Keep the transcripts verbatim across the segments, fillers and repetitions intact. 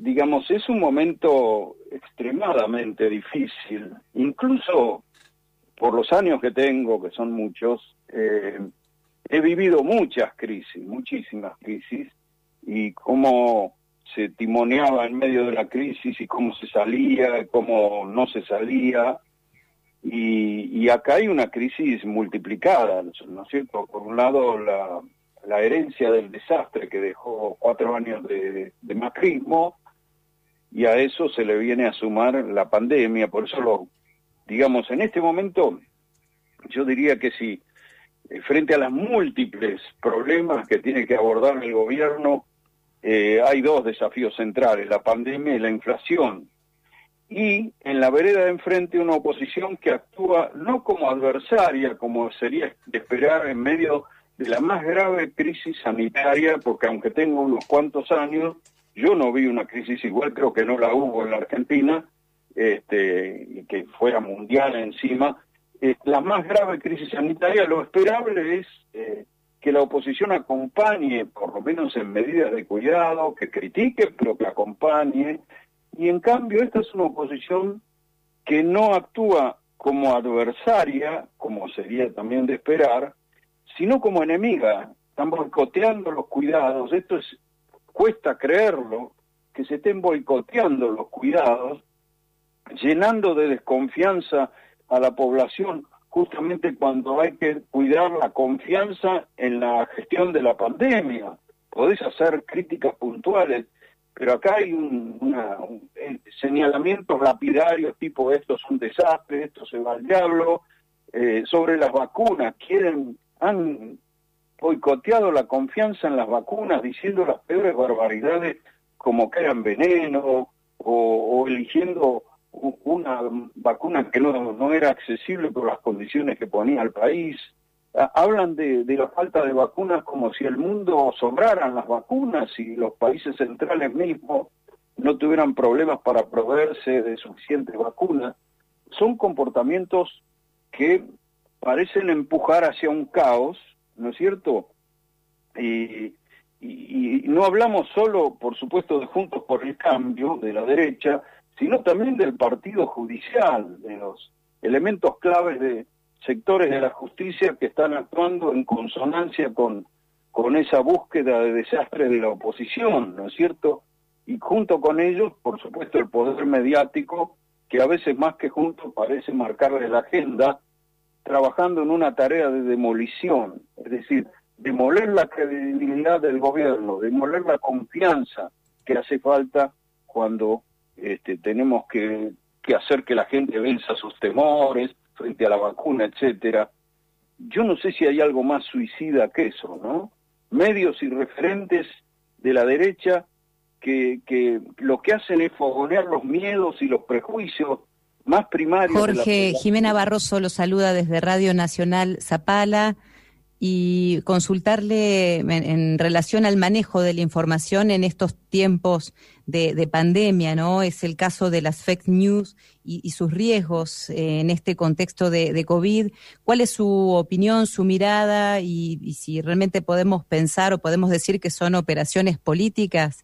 digamos, es un momento extremadamente difícil, incluso por los años que tengo, que son muchos, eh, he vivido muchas crisis, muchísimas crisis, y cómo se timoneaba en medio de la crisis, y cómo se salía, y cómo no se salía, y, y acá hay una crisis multiplicada, ¿no es cierto? Por un lado, la, la herencia del desastre que dejó cuatro años de, de macrismo, y a eso se le viene a sumar la pandemia. Por eso, lo, digamos, en este momento, yo diría que sí, frente a las múltiples problemas que tiene que abordar el gobierno, eh, hay dos desafíos centrales, la pandemia y la inflación. Y en la vereda de enfrente una oposición que actúa no como adversaria, como sería de esperar en medio de la más grave crisis sanitaria, porque aunque tengo unos cuantos años, yo no vi una crisis igual, creo que no la hubo en la Argentina, este, y que fuera mundial encima. Eh, la más grave crisis sanitaria, lo esperable es eh, que la oposición acompañe, por lo menos en medidas de cuidado, que critique, pero que acompañe. Y en cambio, esta es una oposición que no actúa como adversaria, como sería también de esperar, sino como enemiga. Están boicoteando los cuidados. Esto es, cuesta creerlo, que se estén boicoteando los cuidados, llenando de desconfianza a la población, justamente cuando hay que cuidar la confianza en la gestión de la pandemia. Podés hacer críticas puntuales, pero acá hay un, una, un, eh, señalamientos lapidarios tipo esto es un desastre, esto se va al diablo. Eh, sobre las vacunas, quieren, han boicoteado la confianza en las vacunas, diciendo las peores barbaridades como que eran veneno, o, o eligiendo una vacuna que no, no era accesible por las condiciones que ponía el país. Hablan de, de la falta de vacunas como si el mundo sobraran las vacunas y los países centrales mismos no tuvieran problemas para proveerse de suficientes vacunas. Son comportamientos que parecen empujar hacia un caos, ¿no es cierto? Y, y, y no hablamos solo, por supuesto, de Juntos por el Cambio, de la derecha, sino también del partido judicial, de los elementos claves de sectores de la justicia que están actuando en consonancia con, con esa búsqueda de desastre de la oposición, ¿no es cierto? Y junto con ellos, por supuesto, el poder mediático, que a veces más que juntos parece marcarle la agenda, trabajando en una tarea de demolición, es decir, demoler la credibilidad del gobierno, demoler la confianza que hace falta cuando Este, tenemos que, que hacer que la gente venza sus temores frente a la vacuna, etcétera. Yo no sé si hay algo más suicida que eso, ¿no? Medios y referentes de la derecha que, que lo que hacen es fogonear los miedos y los prejuicios más primarios. Jorge, Jimena Barroso lo saluda desde Radio Nacional Zapala, y consultarle en, en relación al manejo de la información en estos tiempos de, de pandemia, ¿no? Es el caso de las fake news y, y sus riesgos eh, en este contexto de, de COVID. ¿Cuál es su opinión, su mirada y, y si realmente podemos pensar o podemos decir que son operaciones políticas?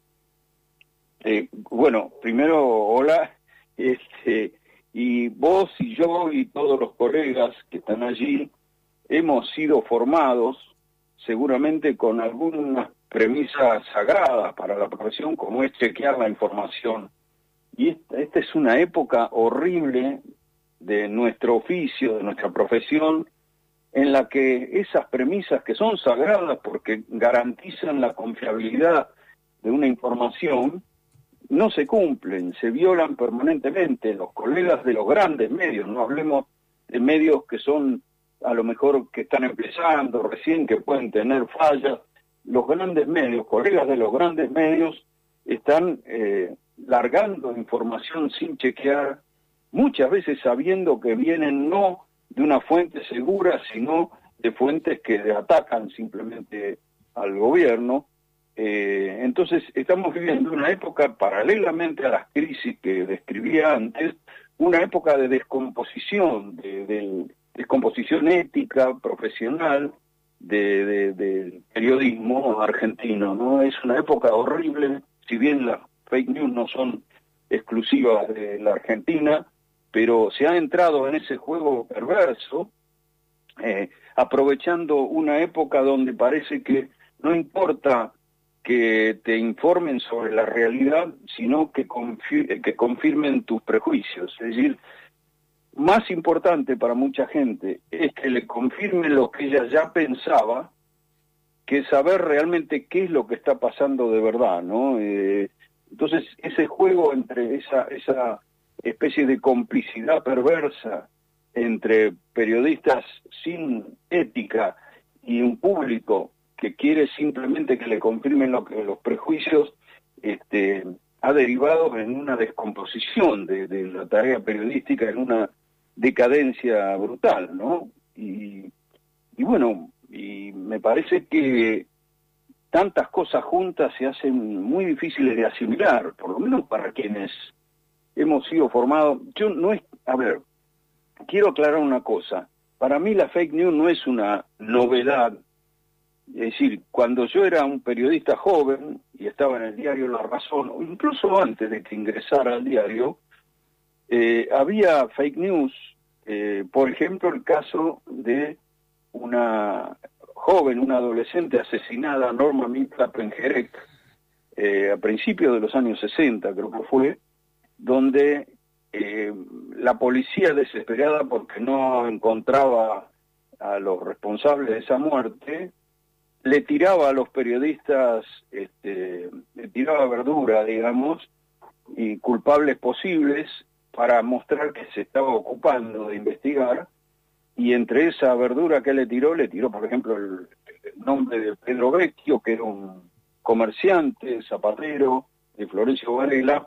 Eh, bueno, primero, hola, este, y vos y yo y todos los colegas que están allí, hemos sido formados seguramente con algunas premisas sagradas para la profesión, como es chequear la información. Y esta, esta es una época horrible de nuestro oficio, de nuestra profesión, en la que esas premisas que son sagradas porque garantizan la confiabilidad de una información, no se cumplen, se violan permanentemente. Los colegas de los grandes medios, no hablemos de medios que son a lo mejor que están empezando recién, que pueden tener fallas, los grandes medios, colegas de los grandes medios, están eh, largando información sin chequear, muchas veces sabiendo que vienen no de una fuente segura, sino de fuentes que atacan simplemente al gobierno. Eh, entonces estamos viviendo una época paralelamente a las crisis que describía antes, una época de descomposición de, del descomposición ética, profesional, de, de, del periodismo argentino, ¿no? Es una época horrible, si bien las fake news no son exclusivas de la Argentina, pero se ha entrado en ese juego perverso, eh, aprovechando una época donde parece que no importa que te informen sobre la realidad, sino que, confir- que confirmen tus prejuicios. Es decir, más importante para mucha gente es que le confirmen lo que ella ya pensaba, que saber realmente qué es lo que está pasando de verdad, ¿no? Eh, entonces, ese juego entre esa, esa especie de complicidad perversa entre periodistas sin ética y un público que quiere simplemente que le confirmen lo que los prejuicios, este, ha derivado en una descomposición de, de la tarea periodística, en una decadencia brutal, ¿no? Y, y bueno, y me parece que tantas cosas juntas se hacen muy difíciles de asimilar, por lo menos para quienes hemos sido formados. Yo no es, a ver, quiero aclarar una cosa. Para mí la fake news no es una novedad. Es decir, cuando yo era un periodista joven y estaba en el diario La Razón, o incluso antes de que ingresara al diario, eh, había fake news. Eh, por ejemplo, el caso de una joven, una adolescente asesinada, Norma Mitla Pengerek, eh, a principios de los años sesenta, creo que fue, donde eh, la policía, desesperada porque no encontraba a los responsables de esa muerte, le tiraba a los periodistas, este, le tiraba verdura, digamos, y culpables posibles para mostrar que se estaba ocupando de investigar, y entre esa verdura que le tiró, le tiró, por ejemplo, el, el nombre de Pedro Vecchio, que era un comerciante, zapatero, de Florencio Varela,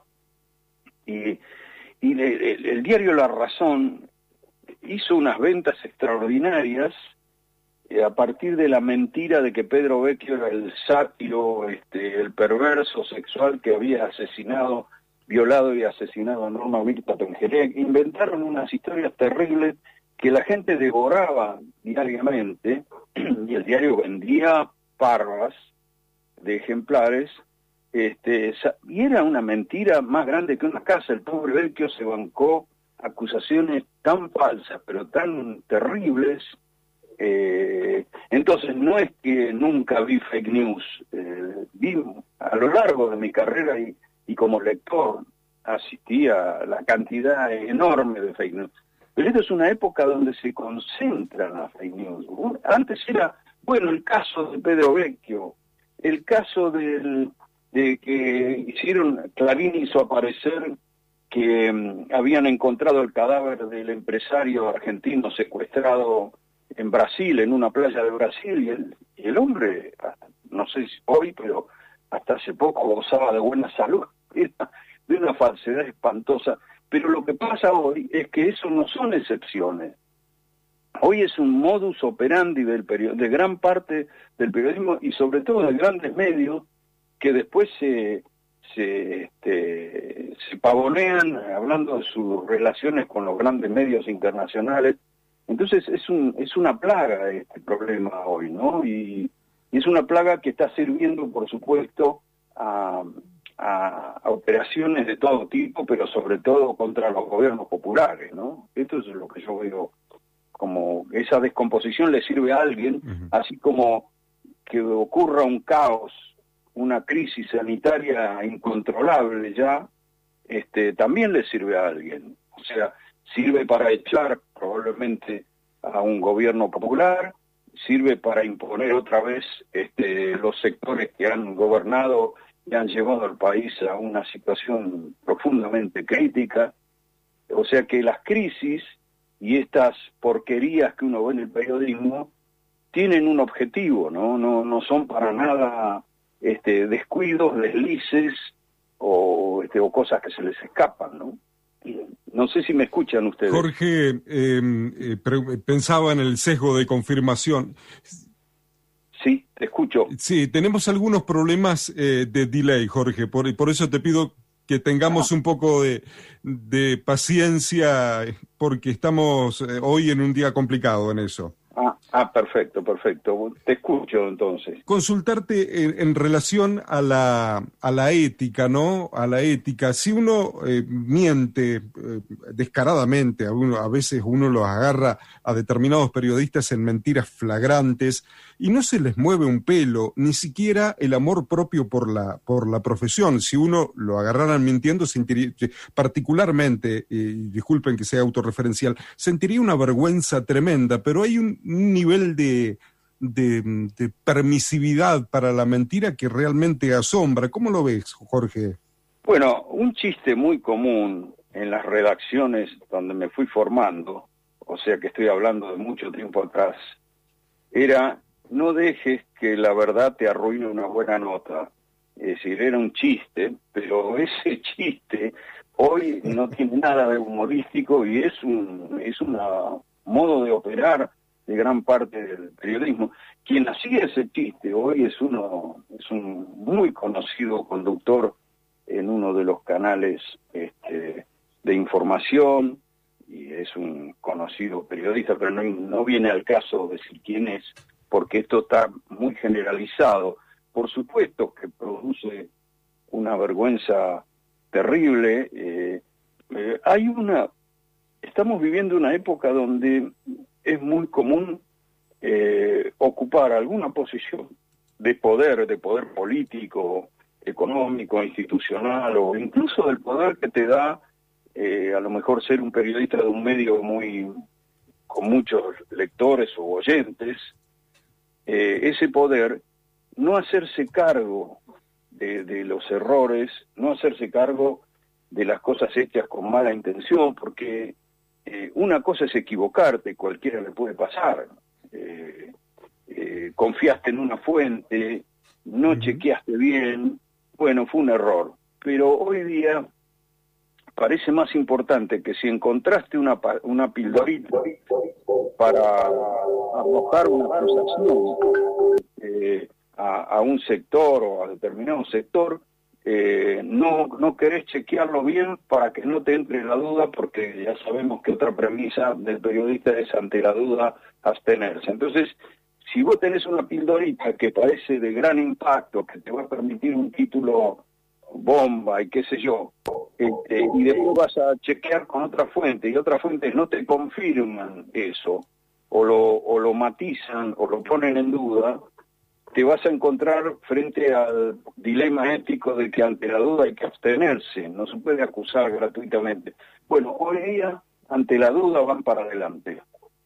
y, y le, el, el diario La Razón hizo unas ventas extraordinarias eh, a partir de la mentira de que Pedro Vecchio era el sátiro, este, el perverso sexual que había asesinado, violado y asesinado a Norma Mirta Pengerek. Inventaron unas historias terribles que la gente devoraba diariamente, y el diario vendía parvas de ejemplares, este, y era una mentira más grande que una casa. El pobre Vecchio se bancó acusaciones tan falsas, pero tan terribles. Eh, entonces, no es que nunca vi fake news, eh, vi a lo largo de mi carrera y, y como lector asistí a la cantidad enorme de fake news. Pero esta es una época donde se concentran las fake news. Antes era, bueno, el caso de Pedro Vecchio, el caso del, de que hicieron, Clarín hizo aparecer que um, habían encontrado el cadáver del empresario argentino secuestrado en Brasil, en una playa de Brasil, y el, y el hombre, no sé si hoy, pero hasta hace poco gozaba de buena salud. Era de una falsedad espantosa. Pero lo que pasa hoy es que eso no son excepciones. Hoy es un modus operandi del period- de gran parte del periodismo y sobre todo de grandes medios que después se, se, este, se pavonean hablando de sus relaciones con los grandes medios internacionales. Entonces es un es una plaga este problema hoy, ¿no? Y, y es una plaga que está sirviendo, por supuesto, a... A, a operaciones de todo tipo, pero sobre todo contra los gobiernos populares, ¿no? Esto es lo que yo veo, como esa descomposición le sirve a alguien, uh-huh. Así como que ocurra un caos, una crisis sanitaria incontrolable ya, este, también le sirve a alguien. O sea, sirve para echar probablemente a un gobierno popular, sirve para imponer otra vez este, los sectores que han gobernado y han llevado al país a una situación profundamente crítica. O sea que las crisis y estas porquerías que uno ve en el periodismo tienen un objetivo, no no no son para nada este descuidos, deslices o este o cosas que se les escapan, ¿no? No sé si me escuchan ustedes. Jorge, eh, eh, pensaba en el sesgo de confirmación. Sí, te escucho. Sí, tenemos algunos problemas eh, de delay, Jorge, por, por eso te pido que tengamos ah. un poco de, de paciencia, porque estamos eh, hoy en un día complicado en eso. Ah, Ah, perfecto, perfecto. Te escucho entonces. Consultarte en, en relación a la, a la ética, ¿no? A la ética. Si uno eh, miente eh, descaradamente, a, uno, a veces uno los agarra a determinados periodistas en mentiras flagrantes y no se les mueve un pelo, ni siquiera el amor propio por la, por la profesión. Si uno lo agarraran mintiendo, sentiría, particularmente, y disculpen que sea autorreferencial, sentiría una vergüenza tremenda, pero hay un, un nivel de, de, de permisividad para la mentira que realmente asombra. ¿Cómo lo ves, Jorge? Bueno, un chiste muy común en las redacciones donde me fui formando, o sea que estoy hablando de mucho tiempo atrás, era: no dejes que la verdad te arruine una buena nota. Es decir, era un chiste, pero ese chiste hoy no tiene nada de humorístico y es un es un modo de operar de gran parte del periodismo. Quien hacía ese chiste hoy es uno es un muy conocido conductor en uno de los canales este, de información, y es un conocido periodista, pero no, no viene al caso decir quién es, porque esto está muy generalizado. Por supuesto que produce una vergüenza terrible. Eh, eh, hay una, estamos viviendo una época donde es muy común eh, ocupar alguna posición de poder, de poder político, económico, institucional, o incluso del poder que te da eh, a lo mejor ser un periodista de un medio muy con muchos lectores o oyentes. Eh, ese poder, no hacerse cargo de, de los errores, no hacerse cargo de las cosas hechas con mala intención, porque eh, una cosa es equivocarte, cualquiera le puede pasar. Eh, eh, confiaste en una fuente, no uh-huh. chequeaste bien, bueno, fue un error. Pero hoy día parece más importante que si encontraste una, una pildorita para arrojar una acusación eh, a, a un sector o a determinado sector, eh, no, no querés chequearlo bien para que no te entre la duda, porque ya sabemos que otra premisa del periodista es, ante la duda, abstenerse. Entonces, si vos tenés una pildorita que parece de gran impacto, que te va a permitir un título bomba y qué sé yo, este, y después vas a chequear con otra fuente y otras fuentes no te confirman eso, o lo, o lo matizan o lo ponen en duda, te vas a encontrar frente al dilema ético de que ante la duda hay que abstenerse, no se puede acusar gratuitamente. Bueno, hoy día ante la duda van para adelante,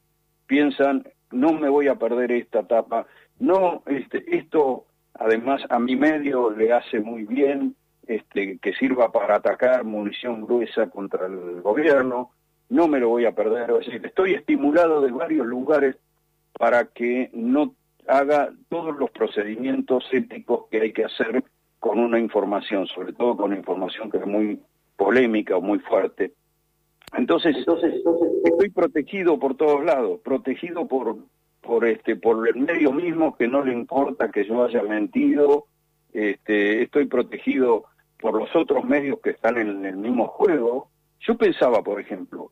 piensan, no me voy a perder esta etapa, no, este, esto además a mi medio le hace muy bien, este, que sirva para atacar munición gruesa contra el gobierno, no me lo voy a perder. Es decir, estoy estimulado de varios lugares para que no haga todos los procedimientos éticos que hay que hacer con una información, sobre todo con información que es muy polémica o muy fuerte. Entonces, entonces, entonces estoy protegido por todos lados, protegido por por este por el medio mismo, que no le importa que yo haya mentido, este, estoy protegido por los otros medios que están en el mismo juego. Yo pensaba, por ejemplo,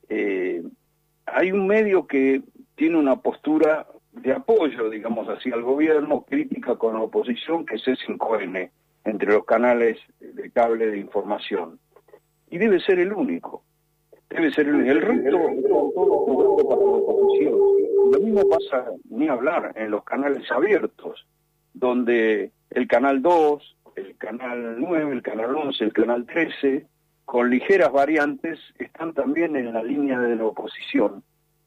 eh, hay un medio que tiene una postura de apoyo, digamos así, al gobierno, crítica con la oposición, que es C cinco N, entre los canales de cable de información. Y debe ser el único. Debe ser el único. El resto es todo jugando para la oposición. Lo mismo pasa, ni hablar, en los canales abiertos, donde el canal dos, el canal nueve, el canal once, el canal trece, con ligeras variantes, están también en la línea de la oposición.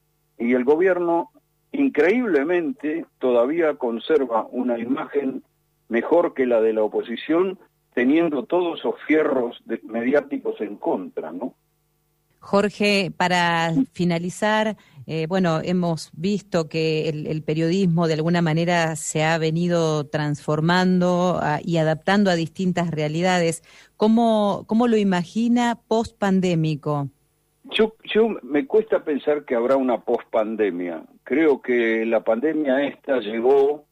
Y el gobierno, increíblemente, todavía conserva una imagen mejor que la de la oposición, teniendo todos esos fierros de, mediáticos en contra, ¿no? Jorge, para finalizar, eh, bueno, hemos visto que el, el periodismo de alguna manera se ha venido transformando a, y adaptando a distintas realidades. ¿Cómo, cómo lo imagina post-pandémico? Yo, yo me cuesta pensar que habrá una post-pandemia. Creo que la pandemia esta llegó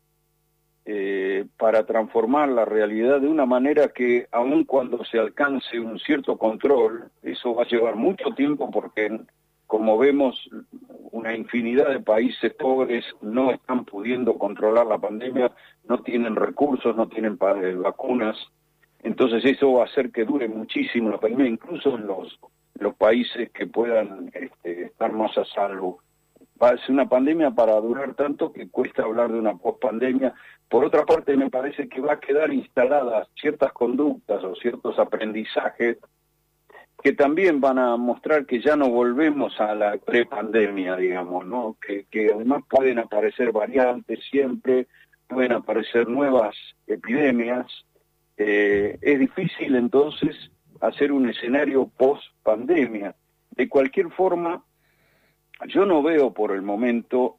eh, para transformar la realidad de una manera que, aun cuando se alcance un cierto control, eso va a llevar mucho tiempo, porque, como vemos, una infinidad de países pobres no están pudiendo controlar la pandemia, no tienen recursos, no tienen vacunas, entonces eso va a hacer que dure muchísimo la pandemia, incluso en los, los países que puedan este, estar más a salvo. Va a ser una pandemia para durar tanto que cuesta hablar de una pospandemia. Por otra parte, me parece que va a quedar instaladas ciertas conductas o ciertos aprendizajes que también van a mostrar que ya no volvemos a la prepandemia, digamos, ¿no? Que, que además pueden aparecer variantes siempre, pueden aparecer nuevas epidemias. Eh, es difícil entonces hacer un escenario post-pandemia. De cualquier forma, yo no veo por el momento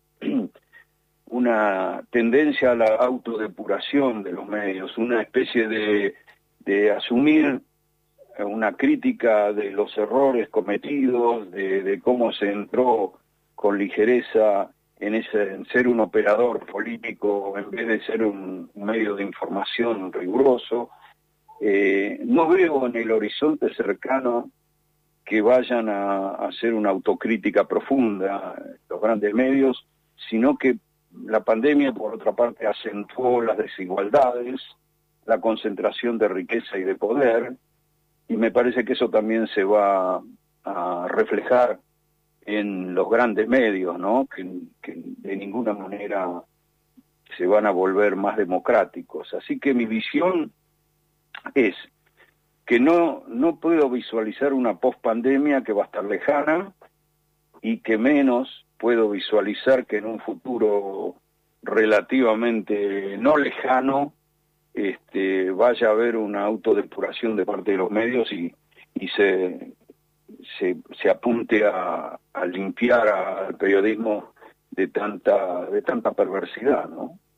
una tendencia a la autodepuración de los medios, una especie de, de asumir una crítica de los errores cometidos, de, de cómo se entró con ligereza en, ese, en ser un operador político en vez de ser un, un medio de información riguroso. Eh, no veo en el horizonte cercano que vayan a, a hacer una autocrítica profunda los grandes medios, sino que la pandemia, por otra parte, acentuó las desigualdades, la concentración de riqueza y de poder, y me parece que eso también se va a reflejar en los grandes medios, ¿no? Que, que de ninguna manera se van a volver más democráticos. Así que mi visión es que no, no puedo visualizar una pospandemia que va a estar lejana, y que menos puedo visualizar que en un futuro relativamente no lejano este, vaya a haber una autodepuración de parte de los medios y, y se, se, se apunte a, a limpiar al periodismo de tanta, de tanta perversidad, ¿no?